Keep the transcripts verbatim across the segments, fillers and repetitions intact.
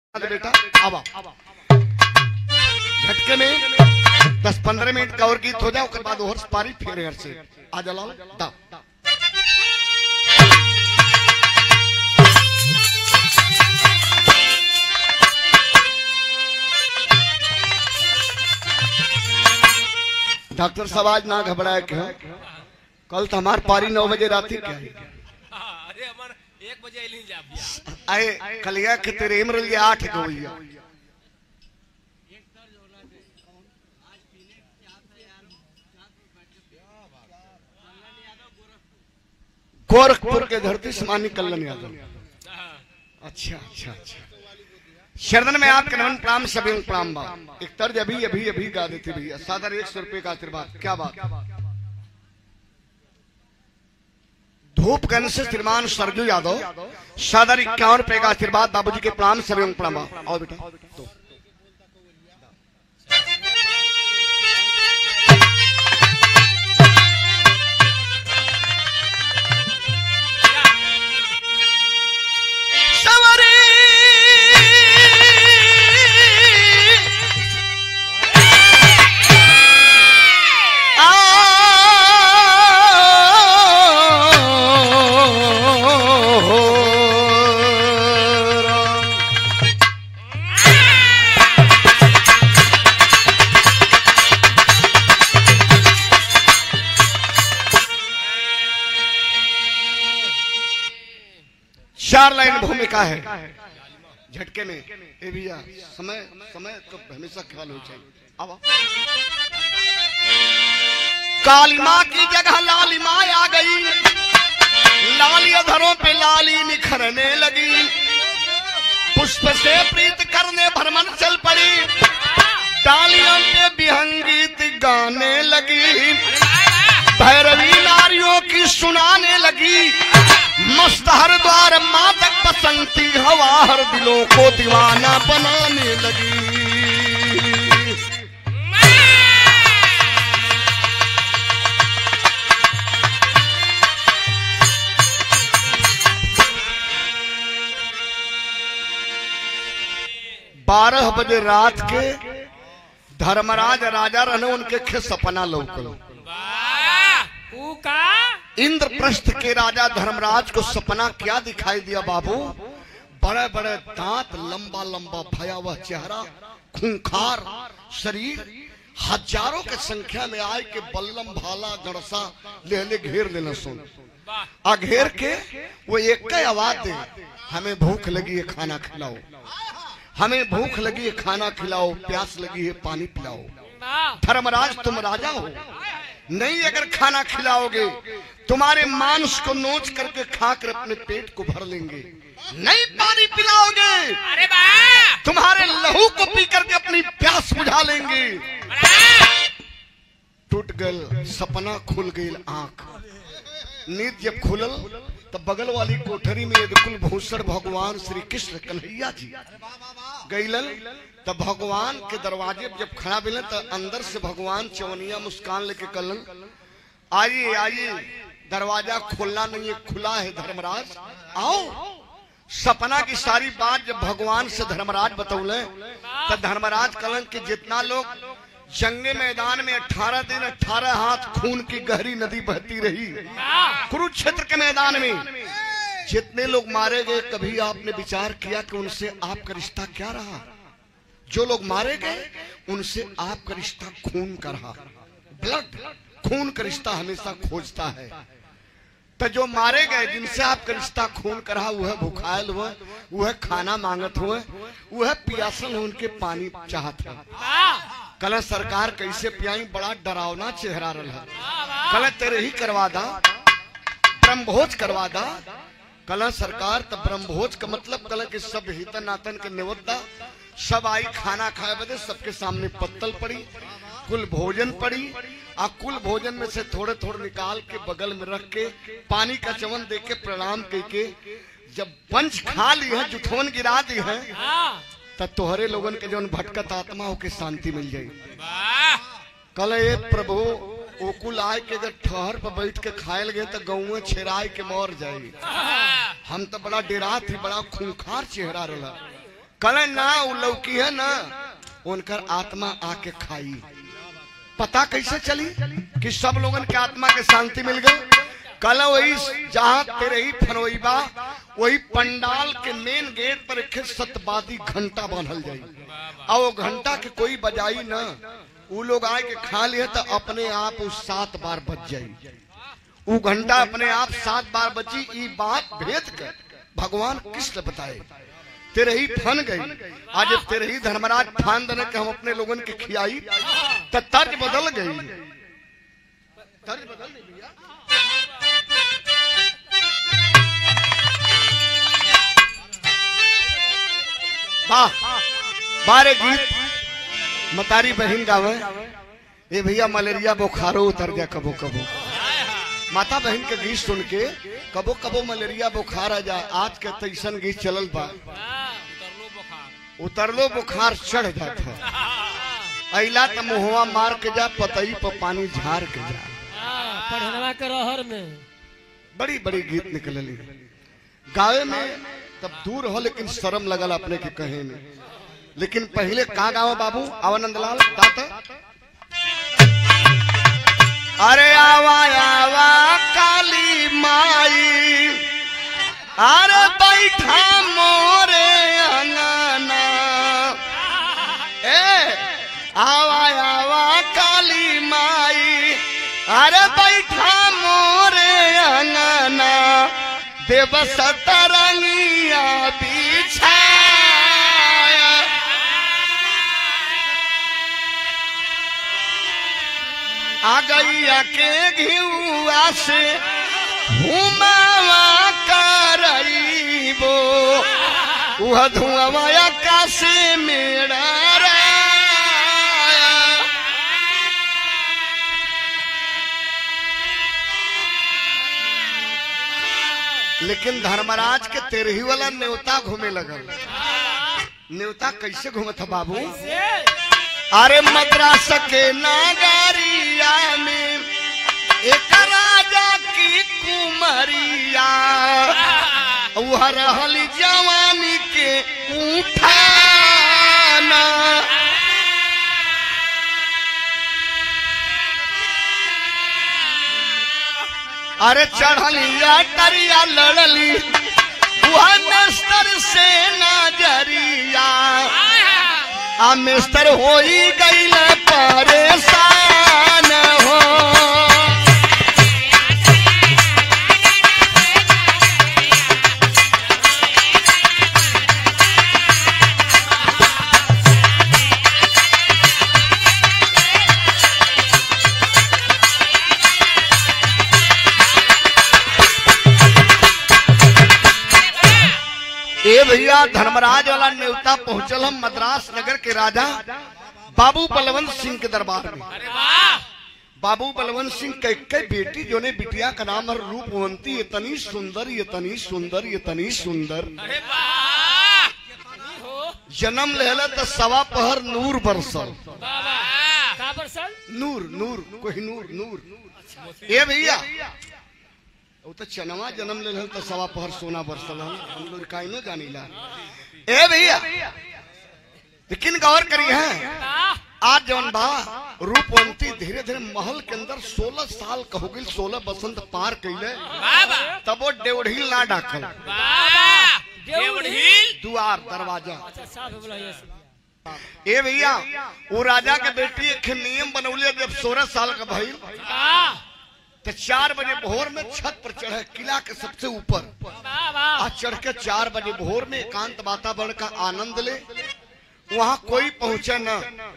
बेटा अब झटके में दस पंद्रह मिनट का और गीत हो जाए उसके बाद और पारी फिर घर से आ जलाओ दा डॉक्टर साहब आज ना घबराए क्या कल तो हमार पारी नौ बजे रात क्या है अरे हमार एक बजे नहीं जा आए कलिया के तेरे इमर लिया आठ को भैया गोरखपुर के धरती समानी कल्याण यादव। अच्छा अच्छा अच्छा शरदन में आपके नमन प्राम सभी प्राम बा एक तर्ज अभी अभी अभी गा देती भैया सादर एक सौ रुपए का आशीर्वाद क्या बात। धूप गन से श्रीमान सरजू यादव सादर इक्यावन रुपए का आशीर्वाद बाबूजी के प्राम सभी प्राम बा। और बेटा तो चार लाइन भूमिका है झटके में ए भैया समय समय तो हमेशा ख्याल हो चाहिए। अब काली माँ की जगह लाली माँ आ गई लाली अधरों पे लाली निखरने लगी पुष्प से प्रीत करने भ्रमण चल पड़ी डालियों पे विहंगीत गाने लगी भैरवी नारियों की सुनाने लगी मस्त हर द्वार मादक बसंती हवा हर दिलों को दीवाना बनाने लगी। बारह बजे रात के धर्मराज राजा रहने उनके खे सपना लौकल इंद्रप्रस्थ के राजा धर्मराज को सपना क्या दिखाई दिया बाबू बड़े बड़े दांत लंबा लंबा भयावह चेहरा खूंखार शरीर हजारों के संख्या में आए के बल्लम भाला गड़सा ले ले घेर लेना सुन आ घेर के वो एक ही आवाज दे हमें भूख लगी है खाना खिलाओ हमें भूख लगी है खाना खिलाओ प्यास लगी है पानी पिलाओ। धर्मराज तुम राजा हो नहीं अगर खाना खिलाओगे तुम्हारे मांस को नोच करके खाकर अपने पेट को भर लेंगे नहीं पानी पिलाओगे अरे तुम्हारे लहू को पी करके अपनी प्यास बुझा लेंगे। टूट गल सपना खुल गई आंख नींद जब खुलल तब बगल वाली कोठरी में यदकुल भूषण भगवान श्री कृष्ण कन्हैया जी गईलन तब भगवान के दरवाजे जब खड़ा मिले तो अंदर से भगवान चवनिया मुस्कान लेके कलन आइए आइए दरवाजा खोलना नहीं है खुला है धर्मराज आओ। सपना की सारी बात जब भगवान से धर्मराज बतौले तो धर्मराज कलन के जितना लोग जंगे मैदान में अठारह दिन अठारह हाथ खून की गहरी नदी बहती रही कुरुक्षेत्र के मैदान में जितने लोग मारे गए कभी आपने विचार किया कि उनसे आपका रिश्ता क्या रहा। जो लोग मारे गए उनसे आपका रिश्ता खून का रहा ब्लड खून का रिश्ता हमेशा खोजता है। तो जो मारे गए जिनसे आपका रिश्ता खून का रहा वह भुखायल हुआ वह खाना मांगत हुए वह पियासल हो उनके पानी चाहत है। कल सरकार कैसे पियाई बड़ा डरावना चेहरा रहा कल तेरे ही करवा दा ब्रह्मभोज करवा दा कल सरकार तब ब्रह्मभोज का मतलब कल के सब हितन नातन के निवत्ता सब आई खाना खाए बदे सबके सामने पत्तल पड़ी कुल भोजन पड़ी आ कुल भोजन में से थोड़े थोड़े निकाल के बगल में रख के पानी का चवन दे के प्रणाम करके जब पंच खा ली है जुठोन गिरा दी है तब तोहरे लोगन के जो भटकत आत्मा हो के शांति मिल जाये। कल ये प्रभु ओकुल आय के अगर ठहर पर बैठ के खायल गए तो गौ छेराय के मर जाये। हम तो बड़ा डेरा थी बड़ा खूंखार चेहरा रहा कल ना उ लौकी है ना उनकर आत्मा आके खाई। पता कैसे चली कि सब लोगन के आत्मा के शांति मिल गई? कल वही जहाँ तेरे ही फनोईबा वही पंडाल के मेन गेट पर एक सतबादी घंटा बांधल जाई और वो घंटा के कोई बजाई ना वो लोग आए के खा लिए तो अपने आप उस सात बार बज जाई। वो घंटा अपने आप सात बार बची। ये बात भेद कर भगवान कृष्ण बताए तेरे ही फन गई। आज तेरे ही धर्मराज फान देने के हम अपने लोगों के खियाई तो तर्ज बदल गई। तर्ज बदल नहीं भैया। वाह बारे गीत मतारी बहन गावे। ए भैया मलेरिया बुखारो उतर जा कबो कबो। माता बहन के गीत सुन के कबो कबो मलेरिया बुखार आ जाए। आज के तैसन गीत चलल बा उतरलो बुखार चढ़ जाता। अला तो मुहवा मार के जा पतई पर पानी झार के जा। पढ़नवा के रहर में बड़ी बड़ी गीत निकलली गावे में तब दूर हो लेकिन शर्म लगल अपने के कहे में। लेकिन पहले कहाँ गाँव बाबू आवानंदलाल दाता। अरे आवा आवा काली माई अरे बैठा मोरे अंगना। ए आवा आवा काली माई अरे बैठा मोरे अंगना देव सतरंगिया बिछाया। आ गैया के घिउआ से हुमावा करइबो वह धुआं आकाशे मेरा लेकिन धर्मराज के तेरही वाला न्योता घूमे लगल। न्योता कैसे घूमत बाबू? अरे मद्रास के नागरिया में एक राजा की कुमरिया वह रहली जवानी के उठाना। अरे चढ़लिया टरिया लड़ली वह मिस्टर से नजरिया आ मिस्टर होई गईल परेशान हो। ए भैया धर्मराज वाला न्योता पहुंचल हम मद्रास नगर के राजा बाबू बलवंत सिंह के दरबार में। बाबू बलवंत सिंह के कई बेटी जो ने बिटिया का नाम है रूपवंती। इतनी सुंदर इतनी सुंदर इतनी सुंदर जन्म लेला तो सवा पहर नूर बरसल। नूर नूर कोई नूर नूर। ए भैया वो तो चनवा जन्म ले तो सवा पहर सोना बरसल हम लोग काई न जानीला। ए भैया लेकिन गौर करी है आज जौन बा रूपवंती धीरे धीरे महल के अंदर सोलह साल का हो गई। सोलह बसंत पार कैले तब वो डेवढ़ील ना डाकल। द्वार दरवाजा। ए भैया वो राजा के बेटी एक नियम बनौले जब सोलह साल का भइल तो चार बजे भोर में छत पर चढ़े किला के सबसे ऊपर। आज चढ़ के चार बजे भोर में एकांत वातावरण का आनंद ले। वहाँ कोई पहुंचे न।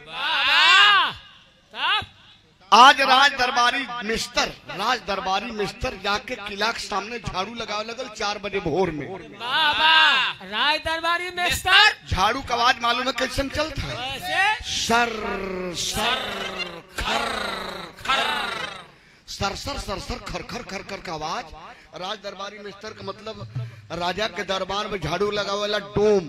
आज राज दरबारी मिस्टर राज दरबारी मिस्टर जाके किला के सामने झाड़ू लगावे लगल चार बजे भोर में। राज दरबारी मिस्टर झाड़ू का आवाज मालूम है कैसे चलता है? सर सर खर खर सरसर सरसर खरखर खरखर का आवाज। राज दरबारी मिस्टर का मतलब राजा के दरबार में झाड़ू लगा वाला डोम।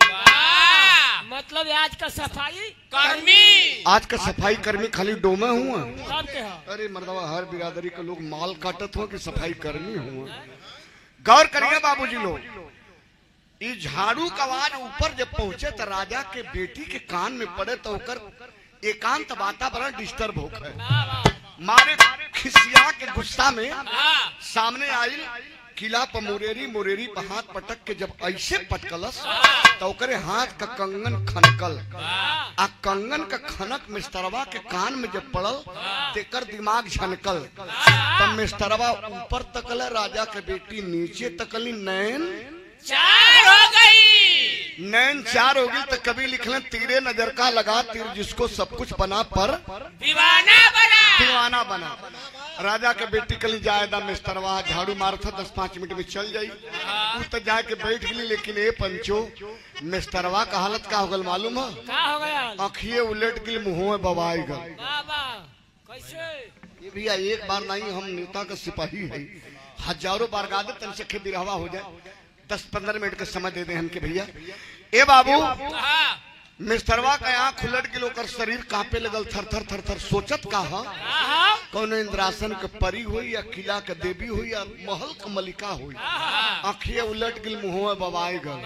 मतलब आज का सफाई कर्मी। आज का सफाई कर्मी खाली डोमे हुआ। सबके है। अरे मर्दवा हर बिरादरी के लोग माल काटत हो कि सफाई कर्मी हुआ। गौर करिए बाबूजी लोग ई झाड़ू का आवाज ऊपर जब पहुंचे तो राजा के बेटी के कान में पड़े तो ओकर एकांत वातावरण डिस्टर्ब हो गए। मारे खिसिया के गुस्सा में सामने आई किला पर मुरेरी मुरेरी पर हाथ पटक के जब ऐसे पटकलस तो ओकरे हाथ का कंगन खनकल। आ कंगन का खनक मिस्टरवा के कान में जब पड़ल तेकर दिमाग झनकल। तब मिस्टरवा ऊपर तकल, राजा के बेटी नीचे तकली, नैन चार हो गई। नैन चार हो गई। तो कभी लिखले तीरे नजर का लगा तीर जिसको सब कुछ बना पर दीवाना बना दीवाना बना। राजा के बेटी कली जायदा मिस्टरवा झाड़ू मार था दस पांच मिनट में चल जाई। उ तो जाके बैठ गई। लेकिन ए पंचो मिस्टरवा का हालत का हो गल मालूम है? का हो गया? अखिए उलट गई, मुंह में बवाई गल। बाबा कैसे? ये भैया एक बार नहीं, हम नेता का सिपाही है, हजारों बार गा दे तन से खे बिरहवा हो जाए। दस पंद्रह मिनट का समय दे दे हम के भैया। ए बाबू मिस्टरवा का आँख उलट गई, ओकर शरीर कांपे लगल, थर थर थर थर। सोचत का हा कौन इंद्रासन के परी हुई या किला के देवी हुई या महल के मलिका हुई। आँखिए उलट गई, मुंह में बवाई गल।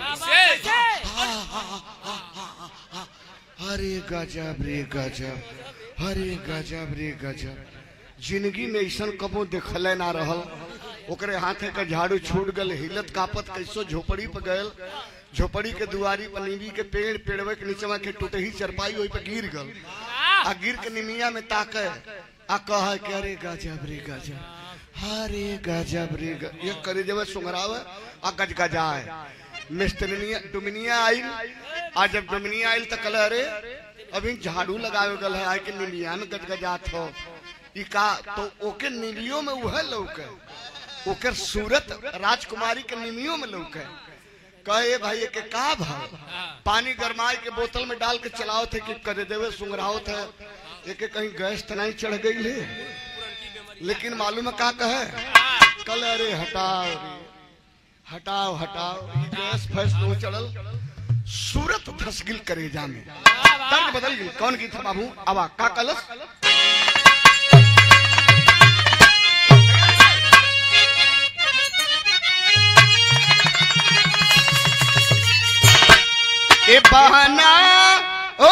अरे गजब रे गजब, अरे गजब रे गजब। जिंदगी में ऐसा कबो देखले ना रहल। ओकरे हाथे का झाड़ू छूट गल, हिलत कापत कैसो झोपड़ी पे गयल। झोपड़ी के दुआरी पर नींबी के पेड़, पेड़वे के नीचे के टूटही चरपाई वही पे गिर गल। आ गिर के निमिया में ताके आ कहे कि अरे गजब रे गजब, अरे गजब रे गजब। ये करे जब सुंगरावे आ गजगजाए। मिस्टरनिया डुमिनिया आई। आ जब डुमिनिया आई तो कल अरे अभी झाड़ू लगावे गल है, आए के निमिया में गजगजात हो। ई का तो ओके नीलियों में उहे लौके, ओकर सूरत राजकुमारी के निमियों में लौके। कहे भाई के का भाव पानी गरमाए के बोतल में डाल के चलाओ थे कि करे देवे सुंगराओ थे। एक कहीं गैस तो नहीं चढ़ गई ले। लेकिन मालूम है का कहे कल अरे हटाओ रे हटाओ हटाओ, गैस फैस नो चढ़ल, सूरत धस गिल करेजा में, दर्द बदल गई। कौन की था बाबू? आवा का कलस ए बहाना ओ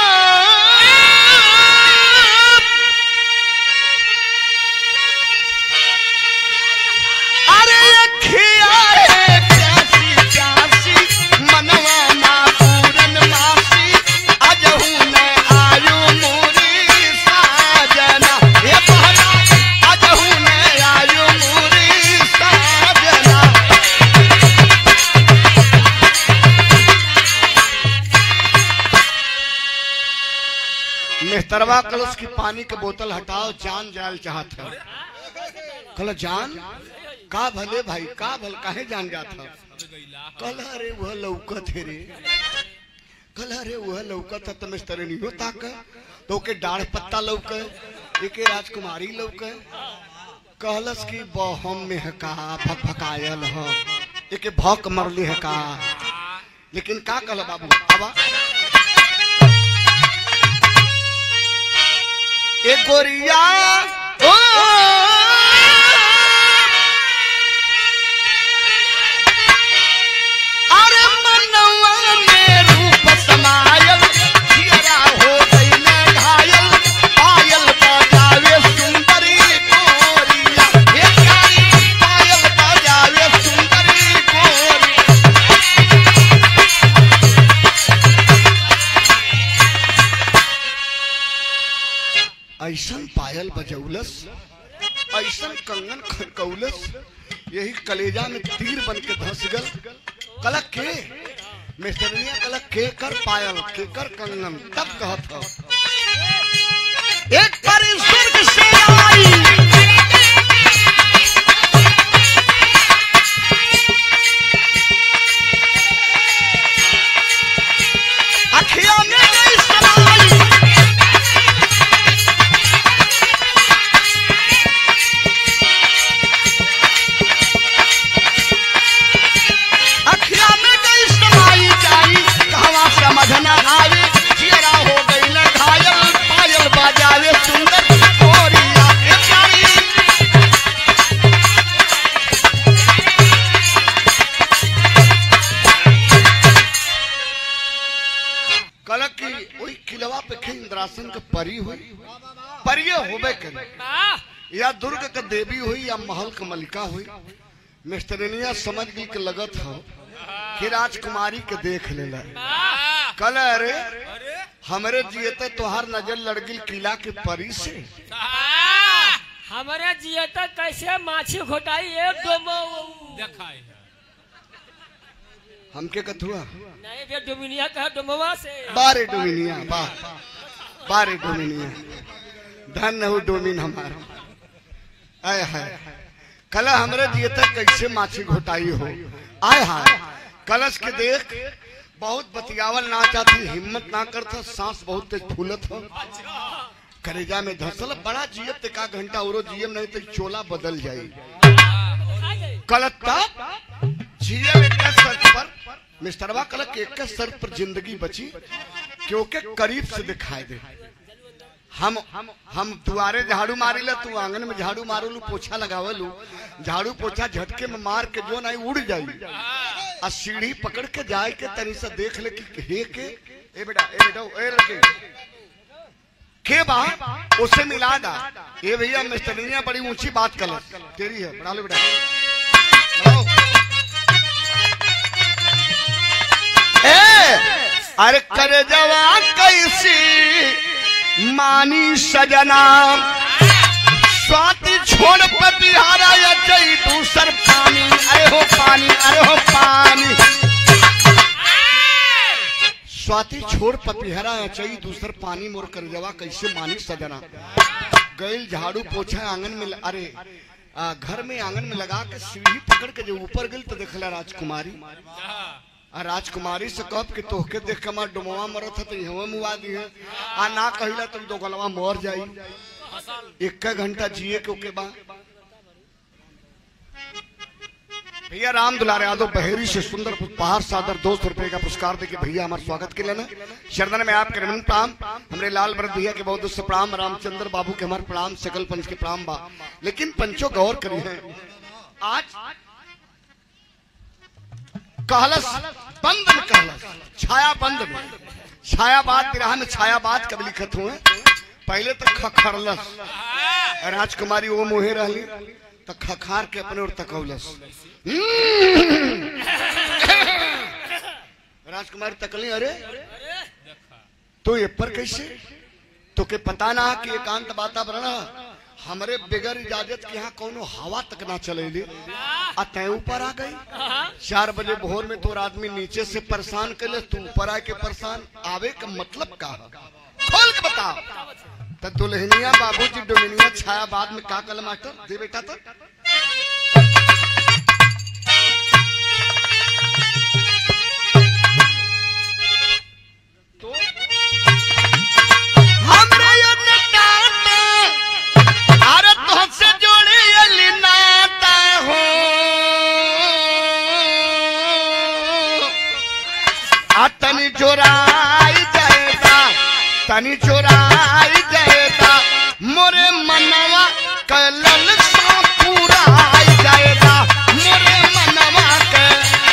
अरे अखिया है प्यासी प्यासी मनवा ना पूरन मासी अजहू ने आयु मोरी साजना। ए बहाना अजहू ने आयु मोरी साजना। मेहतरवा कलश की पानी के बोतल हटाओ, जान जाल चाहत है। कल जान का भले भाई का भल काहे जान जाता? कल अरे वह लौकत है रे, कल अरे वह लौकत है। तो मिस्टर होता का तो के डाढ़ पत्ता लौके, एक राजकुमारी लौके। कहलस की बहम में है का फकायल हो, एक भौक मरली है का। लेकिन का कहल बाबू? अब ए गोरिया ओ अरे मनवा में रूप समायल, जियरा हो गइले घायल, पायल बजावे सुंदरी गोरिया। हे पायल बजावे सुंदरी गोरिया। ऐसन पायल बजौलस, ऐसन कंगन खनकौलस, यही कलेजा में तीर बन के धस गल। कलक के मिस्टरिया कलक के कर पायल के कर कंगन। तब कहत हो एक परी स्वर्ग से आई, अखिया में गई समाई। समझ न आवे, जियरा हो गई घायल, पायल बजावे कल की वही किलवा पे खे इंद्रासन के परी हुई परिये होबे करे या दुर्ग के देवी हुई या महल के मलिका हुई। मिस्टरनिया समझ गई के लगत हो कि राजकुमारी के देख लेला कल अरे हमरे जियते तोहार नजर लड़ गई किला के परी से हमारे जियता कैसे माछी घोटाई एक डोमो देखाई हमके कथुआ नहीं बे डोमिनिया कहा डोमवा से बारे डोमिनिया बा बारे डोमिनिया धन हो डोमिन हमारा आय हाय कल हमरे जियते कैसे माछी घोटाई हो आय हाय कलश के देख बहुत बतियावल ना चाहती हिम्मत ना करता सांस बहुत तेज फूलत हो करेजा में धसल बड़ा जियब ते का घंटा औरो जियब नहीं तो चोला बदल जाई कलत्ता जियब एक शर्त पर मिस्टरवा कलक एक शर्त पर जिंदगी बची क्योंकि करीब से दिखाई दे हम हम दुआरे झाड़ू मारी ला तू आंगन में झाड़ू मारू लू पोछा लगावलू झाड़ू पोछा झटके में मार के जो नहीं उड़ जाई आ सीढ़ी पकड़ के जाए के तनी से देख ले कि हे के ए बेटा ए बेटा ए लड़के के बा उसे मिला दा ये भैया मिस्टरनिया बड़ी ऊंची बात कर तेरी है बड़ा लो बेटा ए अरे करे जवान कैसी मानी सजना स्वाति छोड़ पर बिहारा या जई दूसर पानी अरे हो पानी अरे हो पानी स्वाति छोड़ पपिहरा चई दूसर पानी मोर कर जवा कैसे मानी सजना गैल झाड़ू पोछा आंगन में अरे आ, घर में आंगन में लगा के सीढ़ी पकड़ के जो ऊपर गई तो देखला राजकुमारी आ राजकुमारी से कब के तोहके देख के हमार डुमवा मरत है तो यहाँ मुआ दी है आ ना कहिला तो दो गलवा मर जाई एक घंटा जिए के ओके बा भैया राम दुलारे यादव बहेरी से सुंदर उपहार सादर दो सौ रुपए का पुरस्कार देके भैया हमारे स्वागत के लेना शरदन में आपके रमन प्रणाम हमारे लाल भरत भैया के बहुत से प्रणाम रामचंद्र बाबू के हमारे प्रणाम सकल पंच के प्रणाम बा लेकिन पंचो गौर करी है आज कहलस बंद में कहलस छाया बंद में छायाबाद विराह में छायाबाद कब लिखत हुए पहले तो खखरलस राजकुमारी वो मोहे रहली तो खखार के अपने और तकौलस राजकुमारी तकली अरे तो ये पर कैसे तो के पता ना कि एकांत वातावरण हमरे बिगर इजाजत के यहाँ कोनो हवा तक ना चले आ तय ऊपर आ गई चार बजे भोर में तो आदमी नीचे से परेशान कर ले तू ऊपर आके परेशान आवे का मतलब का खोल के बता तो दुल्हनिया बाबूजी डोमिनिया छायाबाद में का कल मास्टर दे बेटा तो तनी चोराई जाएगा तनी चोराई जाएगा मोरे मनवा कलल सा पूरा आई जाएगा मोरे मनवा के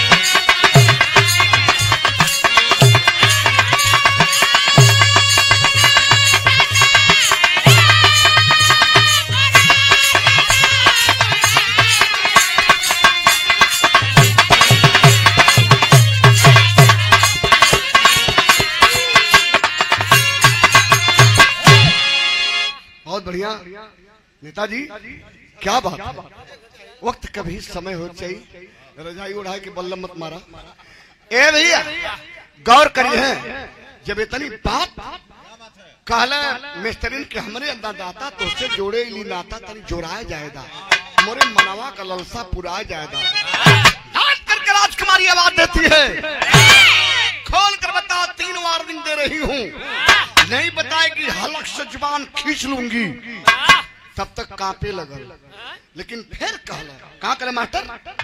बढ़िया नेताजी क्या बात है वक्त कभी समय हो चाहिए रजाई उड़ाए के बल्लम मत मारा ए भैया गौर करिए हैं जब इतनी बात कहला मिस्टरिन के हमरे अंदर दाता तो उससे जोड़े इली नाता तनी जोड़ाया जाएगा मोरे मनवा का ललसा पुराया जाएगा डांट करके राजकुमारी आवाज देती है खोल कर बता तीन वार्निंग दे रही हूँ नहीं बताएगी हलक से जुबान खींच लूंगी तब तक कांपे लगल लेकिन फिर कहला कहाँ करे मास्टर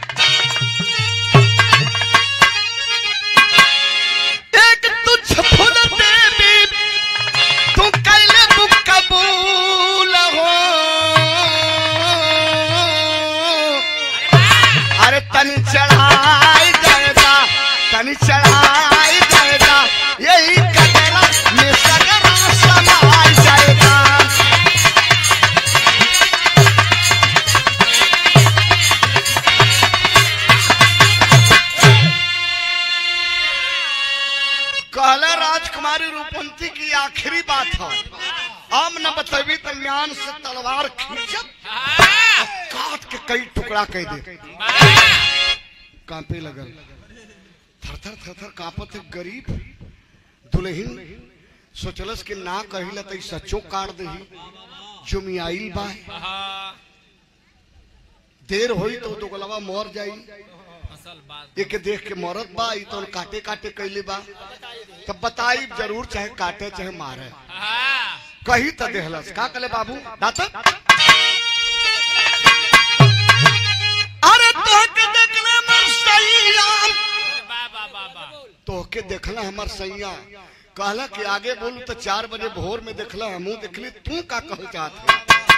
एक तुझ फूल देवी तू कैले तू कबूल हो अरे तनी चढ़ाई जाएगा तनी चढ़ाई जाएगा यही कदर कहला राजकुमारी रूपवंती की आखिरी बात है, अब न बतवी तो म्यान से तलवार खींचब काट के कई टुकड़ा कह दे। कांपे लगल, थरथर थरथर कांपत है गरीब दुल्हन। सोचलस कि ना कहिला तो सचो काट दही जो मियाइल बा। देर होई तो दोगलवा मर जाई। एक देख के मरत बा ई तो काटे काटे कैले बा, तब बताई जरूर चाहे काटे चाहे मारे। कही तो देहलस का कले बाबू दाता अरे तोहके देखले मर सैया, तोहके देखला हमर सैया। कहला कि आगे बोलू तो चार बजे भोर में देखला हमू देखली, तू का कहल चाहत है?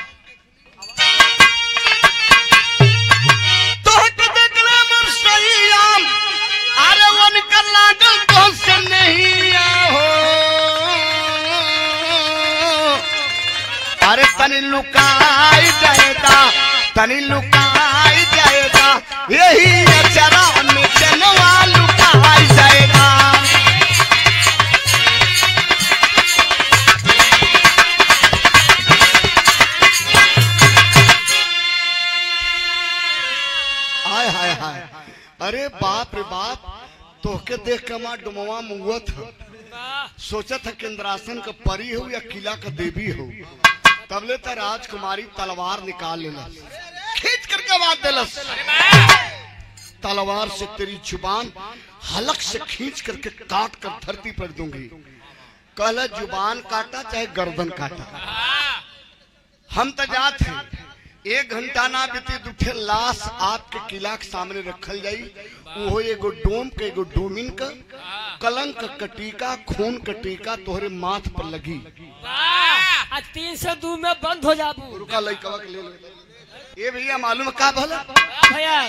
तोहके देखले मर सैया, अरे वो निकल लागल तो से नहीं हो। अरे तनी लुकाई जाएगा, तनी लुकाई जाएगा, यही अचरा में जनवा लुकाई जाएगा। हाय हाय हाय, अरे बाप रे बाप, तोहके देख के हमार डुमवा मुआ था। सोचा था कि इंद्रासन का परी हो या किला का देवी हो। तबले तो राजकुमारी तलवार निकाल लेना, खींच करके आवाज देलस, तलवार से तेरी जुबान हलक से खींच करके काट कर धरती पर दूंगी। कहला जुबान काटा चाहे गर्दन काटा, हम तो जात हैं। एक घंटा ना बीती दूठे लाश आपके किला के सामने रखल जाई। वो एगो डोम के एगो डोमिन का कलंक कटीका खून कटीका तोहरे माथ पर लगी। आज तीन सौ दो में बंद हो जाबू। रुका लइकवा के ले ले। ये भैया मालूम का भला भैया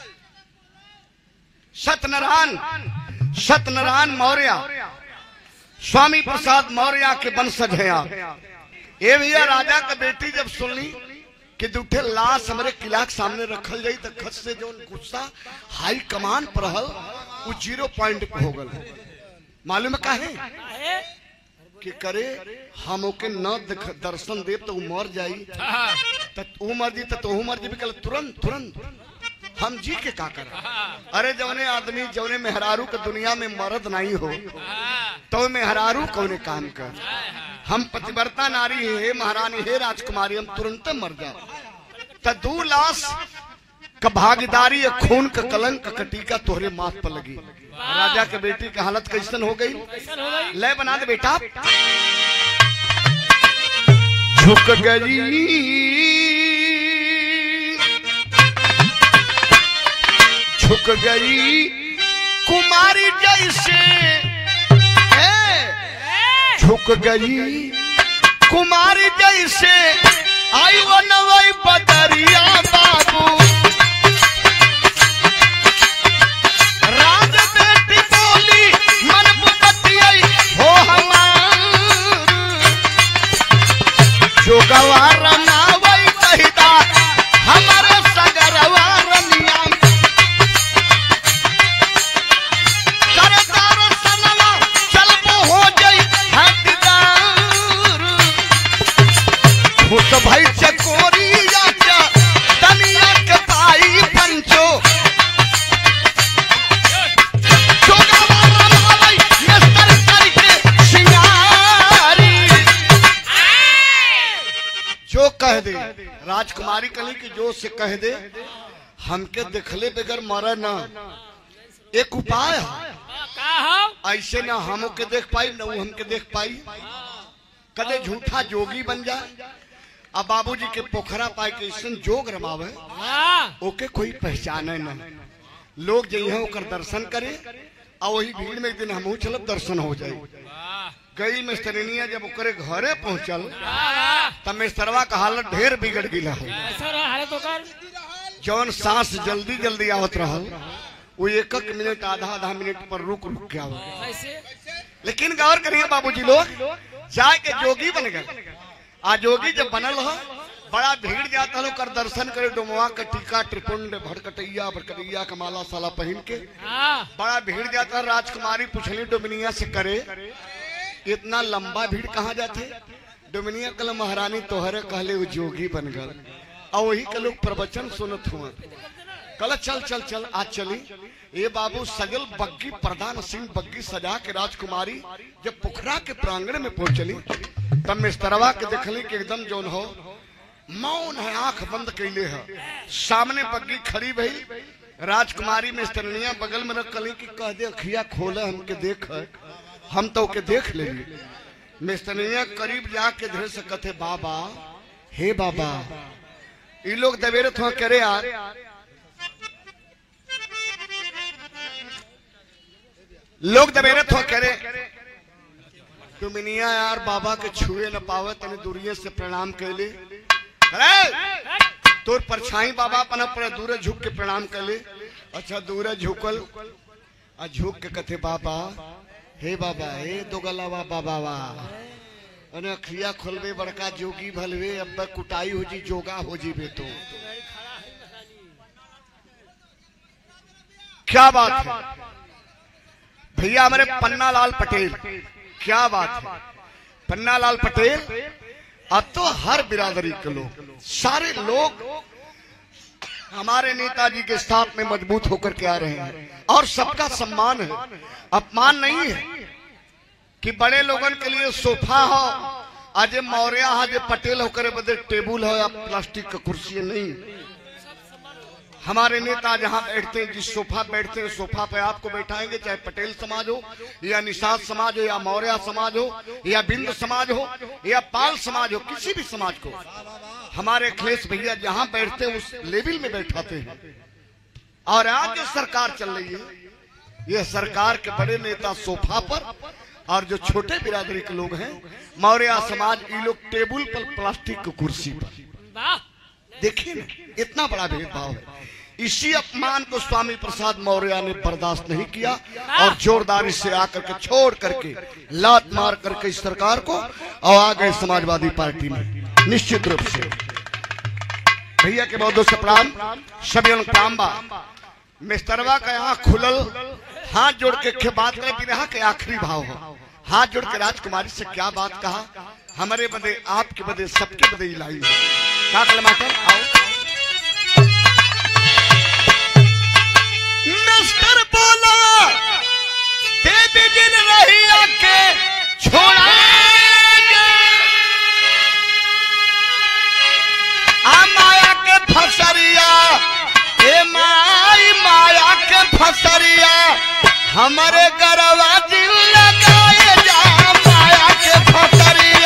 सत्यनारायण सत्यनारायण मौर्य स्वामी प्रसाद मौर्य के वंशज है आप। ये भैया राजा का बेटी जब सुनली कि दूठे लाश हमारे किला के सामने रखल जाई तो खत से जो गुस्सा हाई कमान पर हल वो जीरो पॉइंट पे हो गल। मालूम का है कि करे हम ओके न दर्शन देव तो मर जाई, तो मर जी तो मर जी कल तुरंत तुरंत हम जी के का कर। अरे जौने आदमी जौने मेहरारू के दुनिया में मर्द नहीं हो तो मेहरारू कौने काम कर। हम पतिव्रता नारी हे महारानी हे राजकुमारी, हम तुरंत मर जा। तो दो लाश का भागीदारी खून का कलंक कटीका तोहरे माथ पर लगी। राजा के बेटी की हालत कैसन हो गई? ले बना दे बेटा। झुक गई झुक गई कुमारी जैसे, झुक गई कुमारी जैसे आई वो नवई बदरिया बाबू। राज बेटी बोली मन बुकतियाई हो हमार, जो गवार नावई कहिदा हमारे सगरवा रनिया। तो भाई चकोरी आचा तनिया के पाई पंचो, जो कह दे राजकुमारी कली की जो से कह दे हमके देखले बगैर मरा ना। एक उपाय है, ऐसे ना हम के देख पाई ना वो हमके देख पाई। कदे झूठा जोगी बन जाए अब बाबूजी के पोखरा पाए के ऐसन जोग रमावे ओके कोई पहचाने न। लोग जइहे ओकर दर्शन करे और वही भीड़ में एक दिन हमहू चलब दर्शन हो जाए। गई मिस्टरनिया जब ओकरे घरे पहुंचल तब मिस्टरवा का हालत ढेर बिगड़ गिला है। जौन सांस जल्दी जल्दी आवत रहल वो एक एक मिनट आधा आधा मिनट पर रुक रुक के आवत। लेकिन गौर करिए बाबूजी लोग जाए के जोगी बन गए। आ जोगी जब बनल हो बड़ा भीड़ जाता लोग कर दर्शन करे डुमवा का टीका त्रिपुंड भड़कटैया भड़कटैया का माला साला पहन के बड़ा भीड़ जाता। राजकुमारी पूछली डुमनिया से करे इतना लंबा भीड़ कहाँ जाते। डुमनिया कल महारानी तोहरे कहले वो जोगी बन गल और वही के लोग प्रवचन सुनत हुआ। कल चल चल चल आज चली ये बाबू सजल बग्गी प्रधान सिंह बग्गी सजा के राजकुमारी जब पोखरा के प्रांगण में पहुंचली तब मिस्तरवा के देखली कि एकदम जोन हो मौन है, आंख बंद कैले है। सामने बग्गी खड़ी भई, राजकुमारी मिस्त्रनिया बगल में रखली कि कह दे अखिया खोले हमके देख, हम तो के देख ले। मिस्त्रनिया करीब जाके धीरे से कहते बाबा हे बाबा। ये लोग दबेरे थोड़ा करे यार लोग दबेरे थोड़ा करे डुमनिया यार बाबा के छुए न पावे तने दूरिये से प्रणाम कैले। तोर परछाई बाबा अपना पर दूर झुक के प्रणाम कैले। अच्छा दूर झुकल आ झुक के कथे बाबा हे बाबा हे दोगलावा बाबा वा अने अखिया खोलबे बड़का जोगी भलवे अब कुटाई हो जी जोगा हो जी बे। तो क्या बात है भैया हमारे पन्ना लाल पटेल, क्या बात है पन्ना लाल पटेल। अब तो हर बिरादरी के लोग सारे लोग हमारे नेताजी के साथ में मजबूत होकर के आ रहे हैं और सबका सम्मान है, अपमान नहीं है कि बड़े लोगन के लिए सोफा हो आज मौर्य आज पटेल होकर बदे टेबुल हो या प्लास्टिक का कुर्सी नहीं। हमारे नेता जहां बैठते हैं जिस सोफा बैठते हैं सोफा पे आपको बैठाएंगे, चाहे पटेल समाज हो या निषाद समाज हो या मौर्य समाज हो या बिंद समाज हो या पाल समाज हो, किसी भी समाज को हमारे अखिलेश भैया जहां बैठते हैं उस लेवल में बैठाते हैं। और आज जो सरकार चल रही है ये सरकार के बड़े नेता सोफा पर और जो छोटे बिरादरी के लोग हैं मौर्य समाज ये लोग टेबुल पर प्लास्टिक की कुर्सी पर। देखिए ना इतना बड़ा भेदभाव है। इसी अपमान को स्वामी प्रसाद मौर्य ने बर्दाश्त नहीं किया और जोरदारी से आकर के छोड़ करके लात मार करके इस सरकार को और आ गए समाजवादी पार्टी में। निश्चित रूप से भैया के बहुत से प्रणाम, सभी प्रणाम बा। मिस्तरवा का यहाँ खुलल हाथ जोड़ के बात करे बिरहा के आखिरी भाव हो। हाथ जोड़ के राजकुमारी से क्या बात कहा, हमारे बदे आपके बदे सबके बदे लाई क्या कल मास्टर आओ। मिस्टर बोला देवी जी ने नहीं आके छोड़ा आ माया के फसरिया ए माई माया के फसरिया हमारे गरवा दिल लगाए जा माया के फसरिया।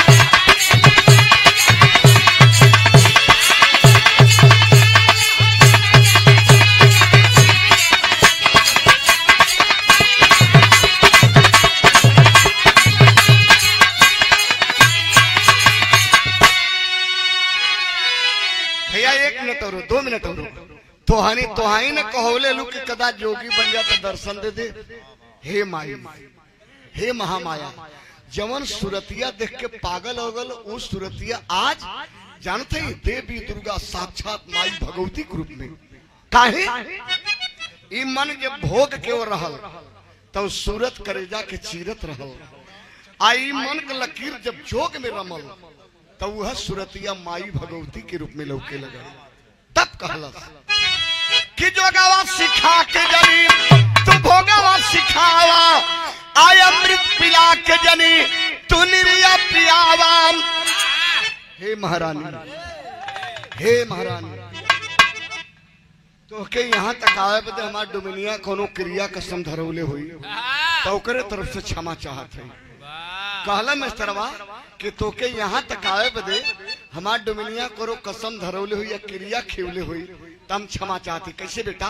दो मिनट और तोहानी तोहाई ने कहोले लू कि कदा जोगी बन जा तो दर्शन दे दे। हे माई हे महामाया जवन सुरतिया देख के पागल हो गल उस सुरतिया आज जानते ही देवी दुर्गा साक्षात माई भगवती के रूप में काहे ई मन जब भोग के रहल तो सूरत करेजा के चीरत रहल आई मन के लकीर जब जोग में रमल तो वह सुरतिया माई भगवती के रूप में लौके लगा। तब कहलस कि जोगावा सिखा के जनी तू भोगावा सिखावा आय अमृत पिला के जनी तू निर्या पियावा। हे महारानी हे महारानी तो के यहाँ तक आए बदे हमार डुमनिया कोनो क्रिया कसम धरौले हुई तो ओकरे तरफ से क्षमा चाहत है। कहला मिस्टरवा कि तोके यहाँ तक आए बदे हमार डुमनिया करो कसम धरौले हुई या क्रिया खिवले हुई तम क्षमा चाहती। कैसे बेटा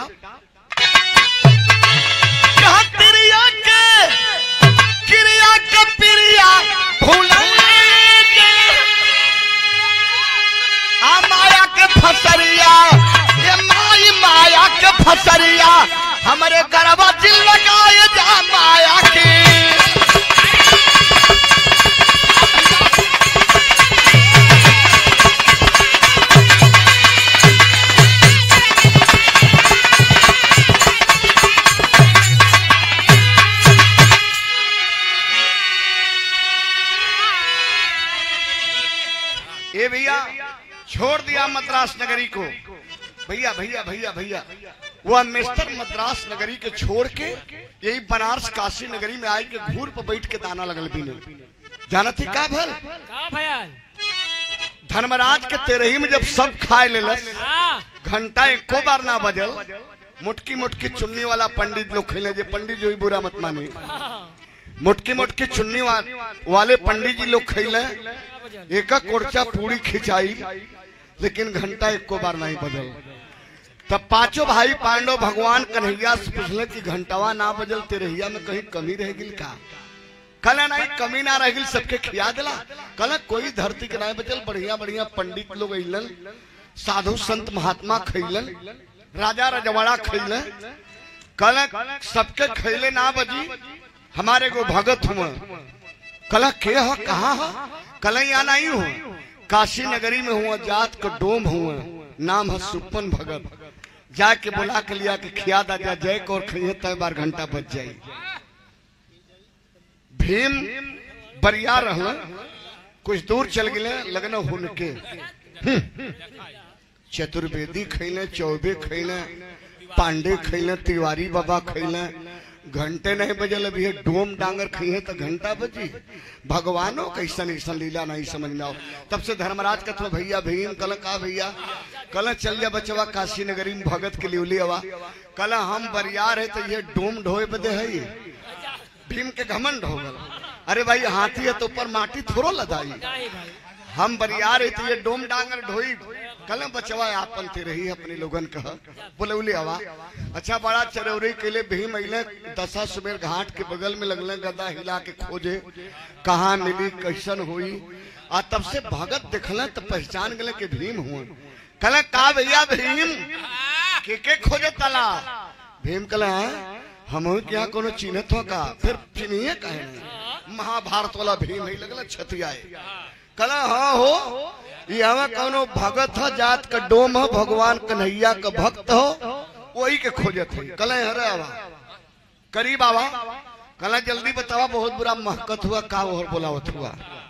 कहा क्रिया के क्रिया का प्रिया भूला आ माया के फसरिया ये माई माया के फसरिया हमारे गरबा दिल लगाए जा माया के। ये भैया छोड़ दिया मद्रास नगरी को, भैया भैया भैया भैया वो मिस्टर मद्रास नगरी के छोड़ के यही बनारस काशी नगरी में आई के घूर पर बैठ के दाना लगल पीने। जाना थी का भल का भैया धर्मराज के तेरही में जब सब खाए ले हाँ घंटा एको बार ना बजल, मुटकी मुटकी चुन्नी वाला पंडित लोग खेले, जे पंडित जो ही बुरा मत माने, मुटकी मुटकी चुन्नी वा, वाले पंडित जी लोग खेले, एक कोर्चा पूरी खिंचाई, लेकिन घंटा एको बार नहीं बजल। तब पांचों भाई पांडव भगवान कन्हैया से पूछले कि घंटावा ना बजल तेरहिया में कहीं कमी रह गई का? कल नहीं कमी ना रह गई, सबके खिया दिला। कल कोई धरती के नहीं बचल, बढ़िया बढ़िया पंडित लोग अइलन, साधु संत महात्मा खैलन, राजा रजवाड़ा खैले, कल सबके खैले ना बजी। हमारे को भगत हुआ कल के हो कहा हो कल यहाँ नहीं हुआ, काशी नगरी में हुआ, जात का डोम हुआ, नाम है सुपन भगत। जाके बुला के लिया कि खिया दा जा जय को खाइए तय बार घंटा बज जाये। भीम बरिया रहला, कुछ दूर चल गए, लगना हुनके चतुर्वेदी खैले, चौबे खैले, पांडे खैले, तिवारी बाबा खैले, घंटे नहीं बजल। अभी डोम डांगर खाइए तो घंटा बजी। भगवानों कैसन ऐसन लीला नहीं समझ में आओ। तब से धर्मराज का तो भैया भीम कल का भैया कल चल जा बचवा काशी नगरी में भगत के लिए हवा, कल हम बरियार है तो ये डोम ढोए बदे है। ये भीम के घमंड हो गल, अरे भाई हाथी है तो ऊपर माटी थोड़ो लदाई, हम बरियार है तो ये डोम डांगर ढोई। कल बचवा आपन थे रही अपने लोगन कहा बोले हवा। अच्छा बड़ा चरौरी के लिए भीम अइले, दशा सुबेर घाट के बगल में लगले गदा हिला के खोजे कहाँ मिली कैसन हुई। आ तब से भगत देखल तो पहचान गए कि भीम हुआ। कल का भैया भीम के के खोजे तला? भीम कल हम क्या कोनो चिन्हत हो का? फिर चिन्हिए कहे महाभारत वाला भीम ही लगल छतियाए। कल हाँ हो यहाँ कौनो भगत हो, जात का डोम हो, भगवान कन्हैया का भक्त हो, वही के खोजत है। कल हरे आवा करीब आवा, कल जल्दी बतावा बहुत बुरा महकत हुआ का और बोलावत हुआ।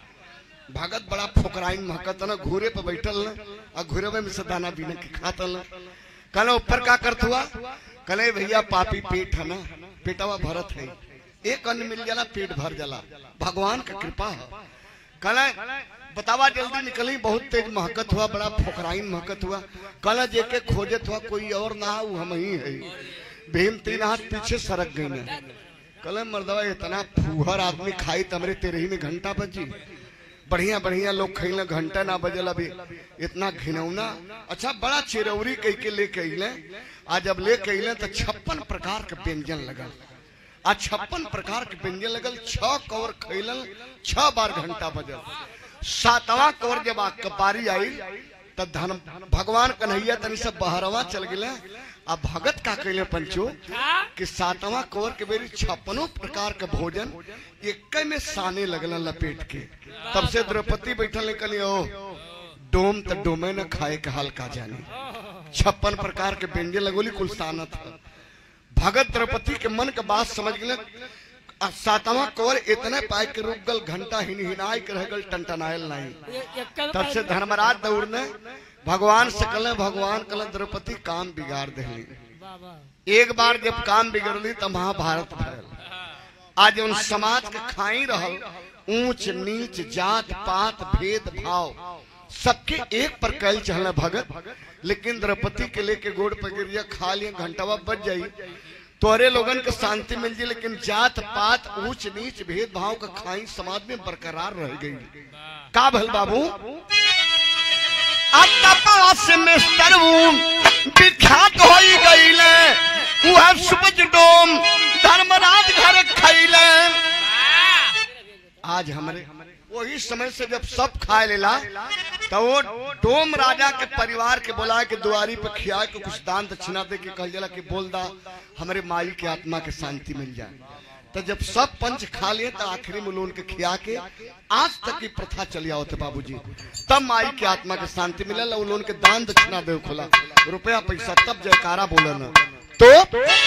भगत बड़ा फुकराइन महकत न, घूरे पे बैठल न, और घूरे में से दाना बीना के खातल न। कल ऊपर का करत हुआ? कल भैया पापी पेट है ना, पेटवा भरत है, एक अन्न मिल जाला पेट भर जाला, भगवान का कृपा है। कल बतावा जल्दी निकली, बहुत तेज महकत हुआ, बड़ा फुकराइन महकत हुआ। कल जेके खोजत हुआ कोई और ना वो हम ही है। भीम तीन हाथ पीछे सरक गई ना। कल मर्दवा इतना फूहर आदमी खाई तमरे तेरे ही में घंटा बजी। बढ़िया बढ़िया लोग खैले घंटा ना बजल, अभी इतना घिनौना। अच्छा बड़ा चिरौरी कह के लेके अइले, आज जब लेके अइले तो छप्पन प्रकार के व्यंजन लगल। आज छप्पन प्रकार के व्यंजन लगल, छह कवर खैलन, छह बार घंटा बजल। सातवां कवर जब कपारी आई तब धन भगवान कन्हैया तनी से बहरवा चल गए। अब भगत का कैले पंचो कि सातवां कवर के बेरी छप्पनों प्रकार का भोजन एक में साने लगल लपेट के। तब से द्रौपदी बैठल निकली, ओ डोम तो डोमे न खाए के हाल का जाने, छप्पन प्रकार के व्यंजन लगोली कुल सानत है। भगत द्रौपदी के मन के बात समझ गए। सातवां कवर इतने पाए के रुक गल, घंटा हिन हिनाई के रह गल, टनटनायल नहीं। तब से धर्मराज दौड़ने भगवान से कल, भगवान कल द्रौपदी काम बिगाड़ दे। एक बार जब काम बिगड़ली तो महाभारत भयल। आज उन समाज के खाई रहल, ऊंच नीच जात पात भेद भाव सबके एक पर कैल चल भगत। लेकिन द्रौपदी के लेके गोड़ पर गिरिया खा लिया, घंटावा बच जाई तोरे लोगन के शांति मिल जाए। लेकिन जात पात ऊंच नीच भेदभाव का खाई समाज में बरकरार रह गई। का भल बाबू विख्यात हो गई सुबज डोम धर्मराज घर खैले। आज हमारे वही समय से जब सब खाए लेला तो वो डोम राजा के परिवार के बोला के दुआरी पे खिया के कुछ दान दक्षिणा दे के कह जला कि बोल दा हमारे माई के आत्मा के शांति मिल जाए। तो जब सब पंच खा लिए तो आखिरी में लोन के खिया के आज तक की प्रथा चली आओ थे बाबूजी। तब माई के आत्मा के शांति मिले, लोन के दान दक्षिणा दे खोला रुपया पैसा, तब जयकारा बोले न। तो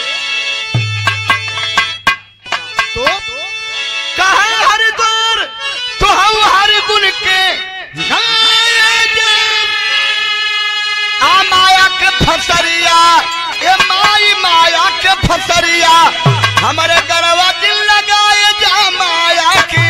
तो कहे हर गुण तो हम हर गुण के मैया हमारे गरवा दिल लगाए जा माया की।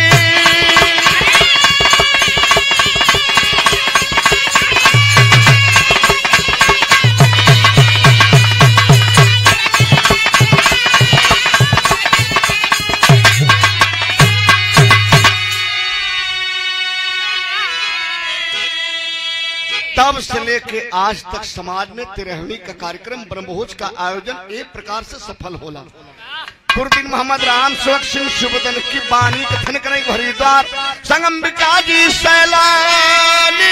तब से लेके आज तक समाज में तिरहवीं का कार्यक्रम ब्रह्मभोज का आयोजन एक प्रकार से सफल होला। गुरुदीन मोहम्मद राम सेवक सिंह शुभदन की बानी कथन करें हरिद्वार संगम्बिका जी सैलानी।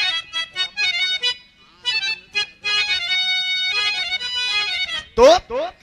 तो